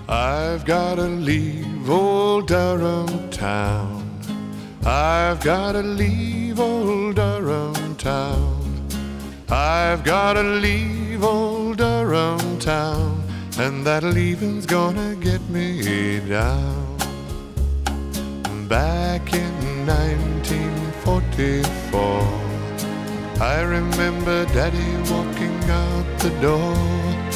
I've gotta leave old Durham town. I've gotta leave old Durham town. I've gotta leave old Durham town, and that leaving's gonna get me down. Back in 1944, I remember Daddy walking out the door.